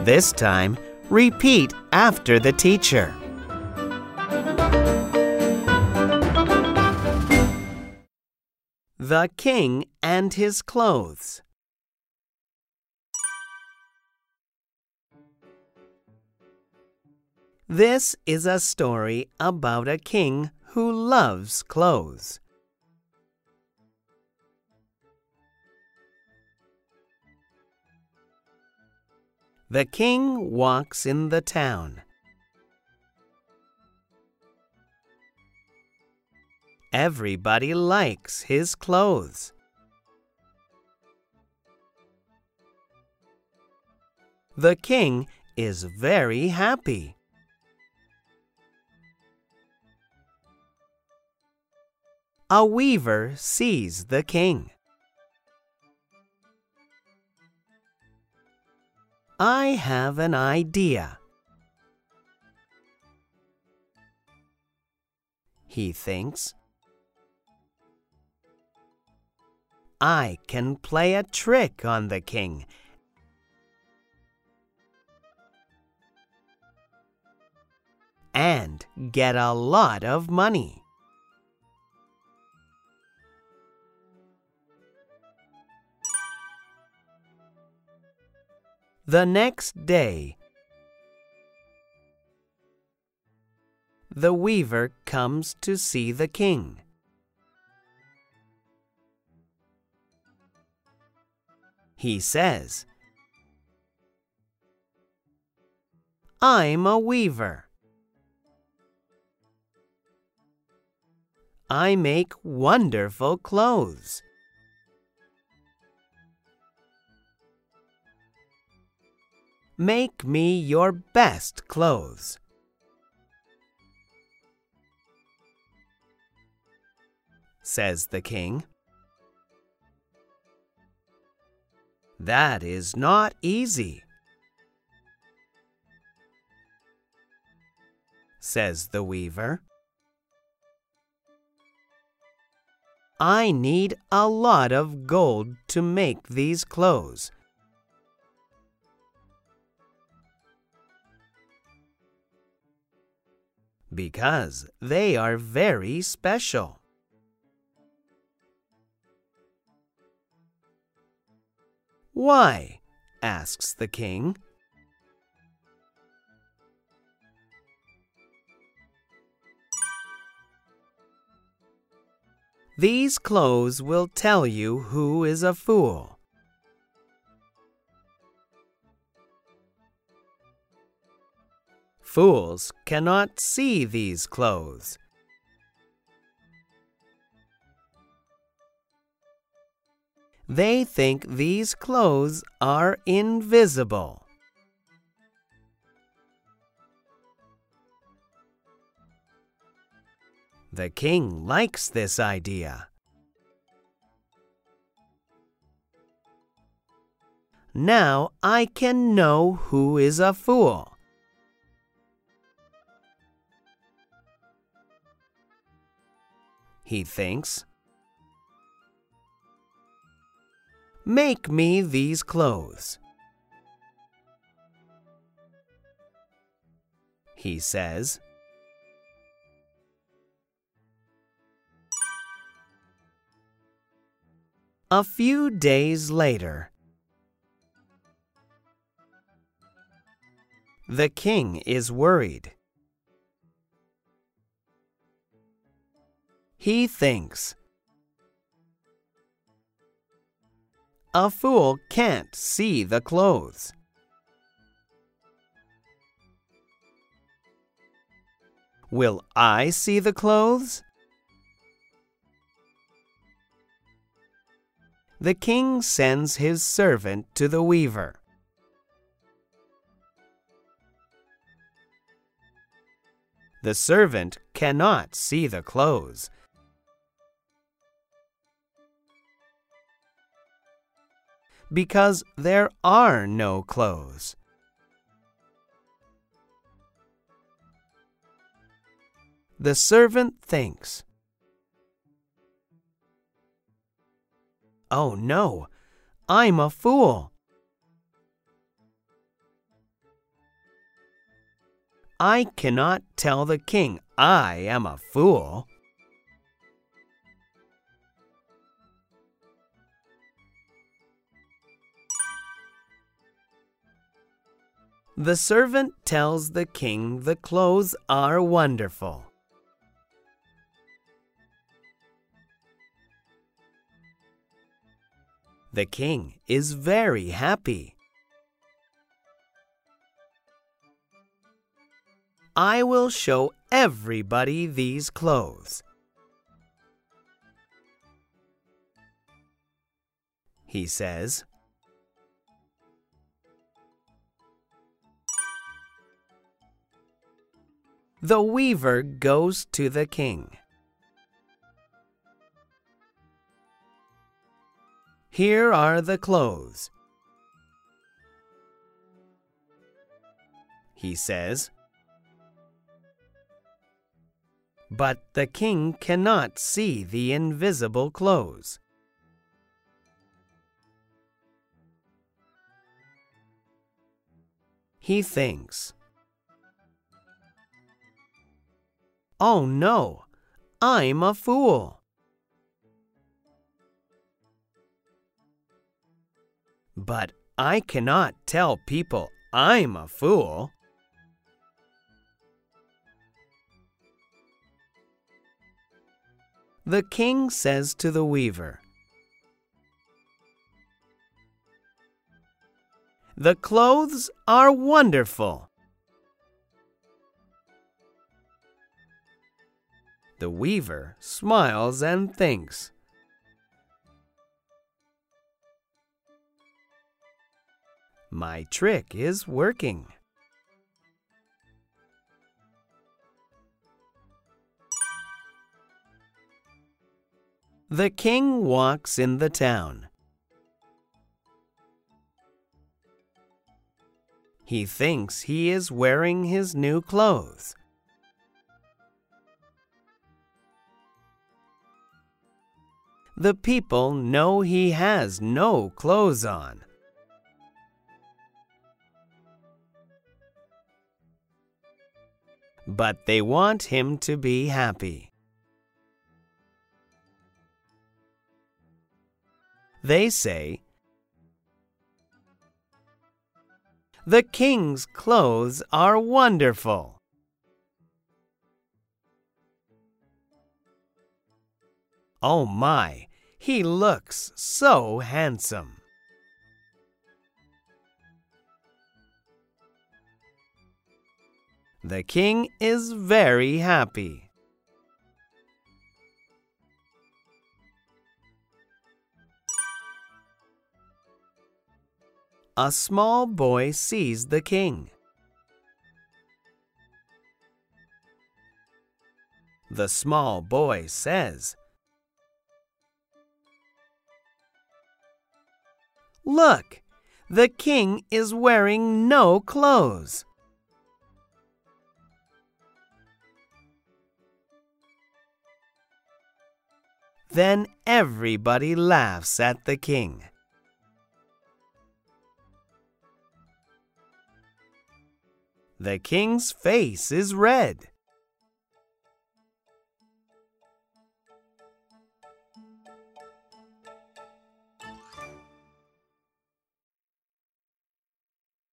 This time, repeat after the teacher. The King and His Clothes. This is a story about a king who loves clothes. The king walks in the town. Everybody likes his clothes. The king is very happy. A weaver sees the king. I have an idea, he thinks. I can play a trick on the king and get a lot of money. The next day, the weaver comes to see the king. He says, "I'm a weaver. I make wonderful clothes. Make me your best clothes." Says the king. "That is not easy," says the weaver. "I need a lot of gold to make these clothes. Because they are very special." "Why?" asks the king. "These clothes will tell you who is a fool." Fools cannot see these clothes. They think these clothes are invisible. The king likes this idea. Now I can know who is a fool. He thinks. Make me these clothes, he says. A few days later, the king is worried. He thinks, a fool can't see the clothes. Will I see the clothes? The king sends his servant to the weaver. The servant cannot see the clothes. Because there are no clothes. The servant thinks, oh no, I'm a fool. I cannot tell the king I am a fool. The servant tells the king the clothes are wonderful. The king is very happy. I will show everybody these clothes, he says. The weaver goes to the king. Here are the clothes, he says. But the king cannot see the invisible clothes. He thinks, "Oh no, I'm a fool." But I cannot tell people I'm a fool. The king says to the weaver, "The clothes are wonderful." The weaver smiles and thinks, "My trick is working." The king walks in the town. He thinks he is wearing his new clothes. The people know he has no clothes on. But they want him to be happy. They say, "The king's clothes are wonderful." Oh my, he looks so handsome. The king is very happy. A small boy sees the king. The small boy says, "Look, the king is wearing no clothes." Then everybody laughs at the king. The king's face is red.